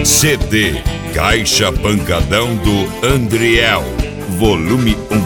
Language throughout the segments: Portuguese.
CD Caixa Pancadão do Andriel, volume 1.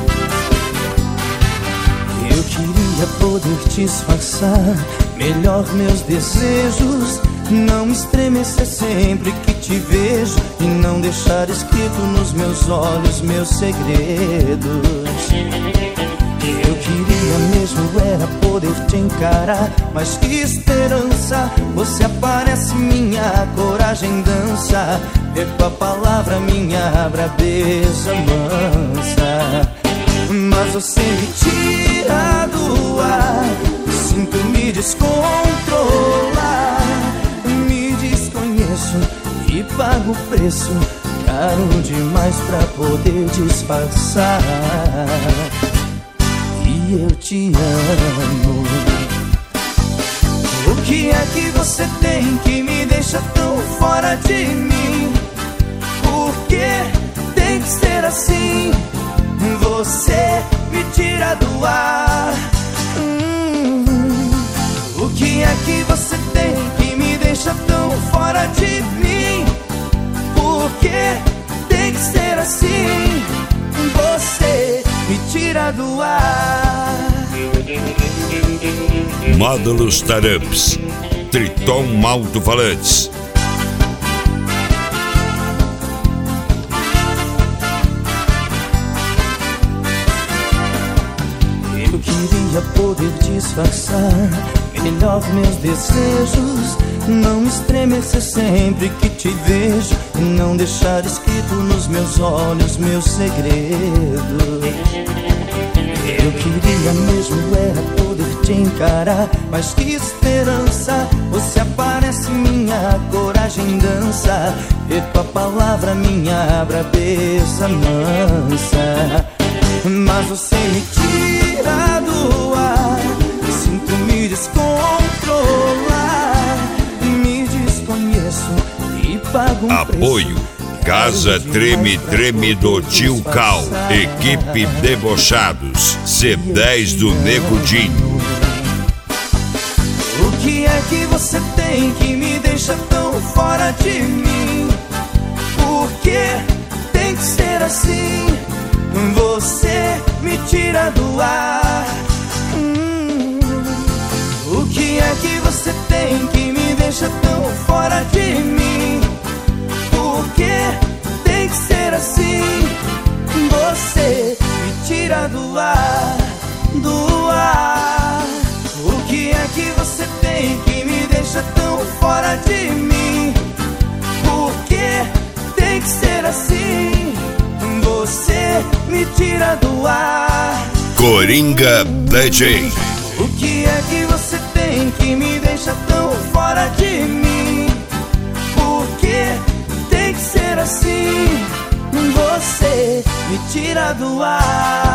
Eu queria poder disfarçar melhor meus desejos, não estremecer sempre que te vejo e não deixar escrito nos meus olhos meus segredos. Eu queria mesmo era poder te encarar, mas que esperança, você aparece, minha coragem dança, ver com a palavra minha brabeza mansa. Mas você me tira do ar, sinto me descontrolar, me desconheço e pago o preço caro demais pra poder disfarçar. E eu te amo. O que é que você tem que me deixa tão fora de mim? Por que tem que ser assim? Você me tira do ar. O que é que você tem que me deixa tão fora de mim? Por que tem que ser assim? Você me tira do ar. Módulos Taramps, Triton Alto-Falantes. Eu queria poder disfarçar melhor meus desejos, não estremecer sempre que te vejo e não deixar escrito nos meus olhos meus segredos. Eu queria mesmo era poder te encarar, mas que esperança, você aparece, minha coragem dança, e tua palavra minha brabeza mansa. Mas você me tira do ar, sinto me descontrolar, me desconheço e pago um Apoio Casa Treme Treme do Tio Cal, equipe Debochados, C10 do Nego Dinho. O que é que você tem que me deixa tão fora de mim? Por que tem que ser assim? Você me tira do ar. O que é que você tem que me deixa tão fora de mim? Por que tem que ser assim? Você me tira do ar, do ar. O que é que você tem que me deixa tão fora de mim? Por que tem que ser assim? Você me tira do ar. Coringa DJ. O que é que você tem que me deixa tão fora de mim? Por que tem que ser assim? Você me tira do ar.